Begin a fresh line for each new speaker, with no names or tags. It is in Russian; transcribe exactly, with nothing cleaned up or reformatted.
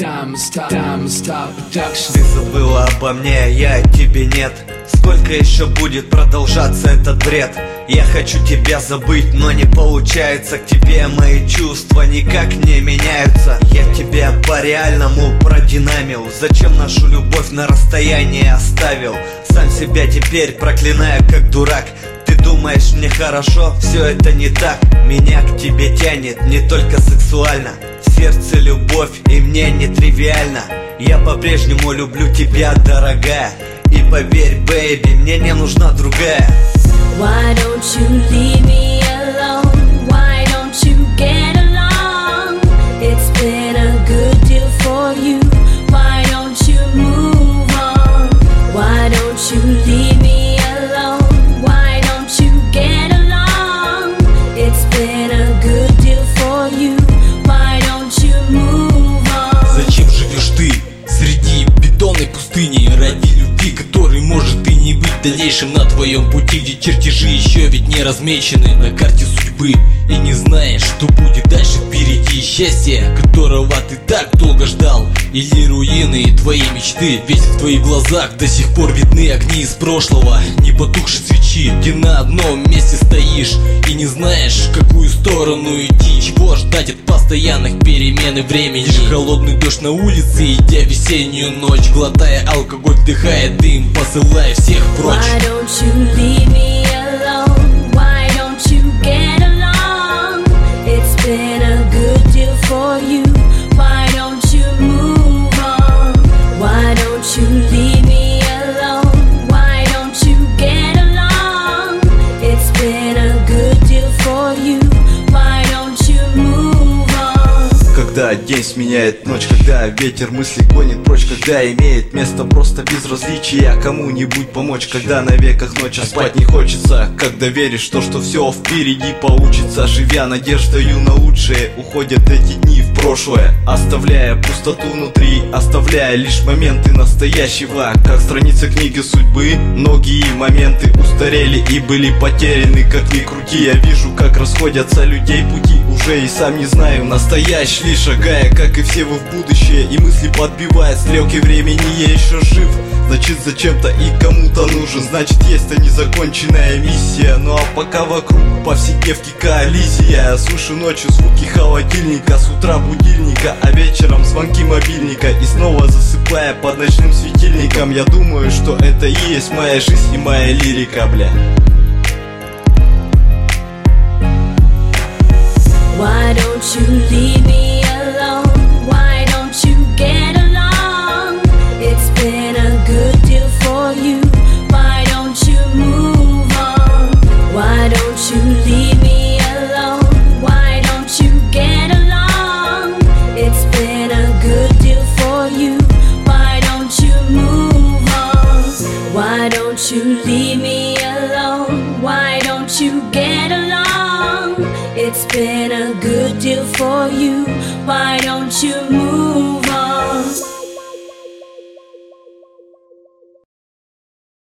Diamond Star, Diamond Star Production.
Ты забыла обо мне, я о тебе нет. Сколько еще будет продолжаться этот бред? Я хочу тебя забыть, но не получается. К тебе мои чувства никак не меняются. Я тебя по-реальному продинамил. Зачем нашу любовь на расстоянии оставил? Сам себя теперь проклинаю как дурак. Ты думаешь, мне хорошо? Все это не так. Меня к тебе тянет не только сексуально. В сердце любовь, и мне не тривиально. Я по-прежнему люблю тебя, дорогая. И поверь, бэйби, мне не нужна другая.
Why don't you leave me alone? Why don't you get along? It's been a good deal for you. Why don't you move on? Why don't you leave me alone? Why don't you get along? It's been a good deal for you. Why don't you move on?
Зачем живешь ты среди бетонной пустыни ради любви, которой может и не быть в дальнейшем на твоем пути, где чертежи еще ведь не размечены на карте судьбы, и не знаешь, что будет дальше впереди? Счастье, которого ты так долго ждал, или руины твоей мечты? Ведь в твоих глазах до сих пор видны огни из прошлого, не потухшие свечи. Ты на одном месте стоишь и не знаешь, в какую сторону идти. Чего ждать от постоянных перемен и времени? Лишь холодный дождь на улице, идя в весеннюю ночь, глотая алкоголь, вдыхая дым, посылая всех прочь.
Why don't you leave me alone? Why don't you get along? It's been a good deal for you. Why don't you move on? Why don't you leave me alone? Why don't you get along? It's been a good deal for you. Why don't you move on?
Когда день сменяет ночь, когда ветер мысли гонит прочь, когда имеет место просто безразличие кому-нибудь помочь, когда на веках ночь, а спать не хочется, когда веришь в то, что все впереди получится, живя надеждою на лучшее, уходят эти дни в прошлое, оставляя пустоту внутри, оставляя лишь моменты настоящего, как страницы книги судьбы. Многие моменты устарели и были потеряны, как ни крути. Я вижу, как расходятся людей пути, уже и сам не знаю, настоящий ли, шагая, как и все вы, в будущее, и мысли подбивая стрелки времени. Я еще жив, значит зачем-то и кому-то нужен, значит есть незаконченная миссия. Ну а пока вокруг повседневки коалиция, я слышу ночью звуки холодильника, с утра будильника, а вечером звонки мобильника, и снова засыпая под ночным светильником, я думаю, что это и есть моя жизнь и моя лирика, бля.
Why don't you leave me alone? Why don't you get along? It's been a good deal for you. Why don't you move on? Why don't you leave me alone? Why don't you get along? It's been a good deal for you. Why don't you move on? Why don't you leave me alone? Why don't you get along? It's been a good deal for you. Why don't you move